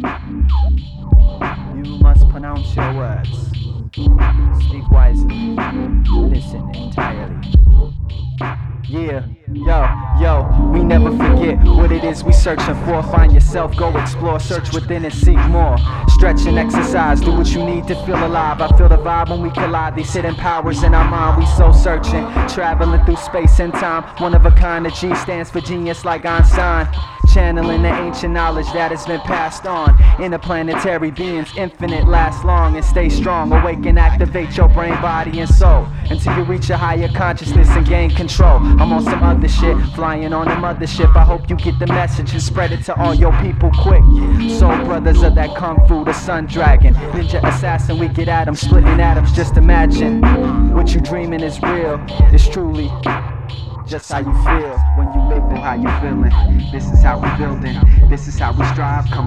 You must pronounce your words. Speak wisely. Listen entirely. Yeah, yo, we never forget what it is we searching for. Find yourself, go explore, search within and seek more. Stretch and exercise, do what you need to feel alive. I feel the vibe when we collide, these hidden powers in our mind. We soul searching, traveling through space and time. One of a kind, the G stands for genius like Einstein. Channeling the ancient knowledge that has been passed on. Interplanetary beings, infinite, last long and stay strong. Awaken, activate your brain, body and soul until you reach a higher consciousness and gain control. I'm on some other shit, flying on the mothership. I hope you get the message and spread it to all your people quick. Soul brothers of that kung fu, the sun dragon, ninja assassin, we get at 'em, splitting atoms. Just imagine what you dreaming is real. It's truly just how you feel when you live it, how you feeling. This is how we building, this is how we strive. Come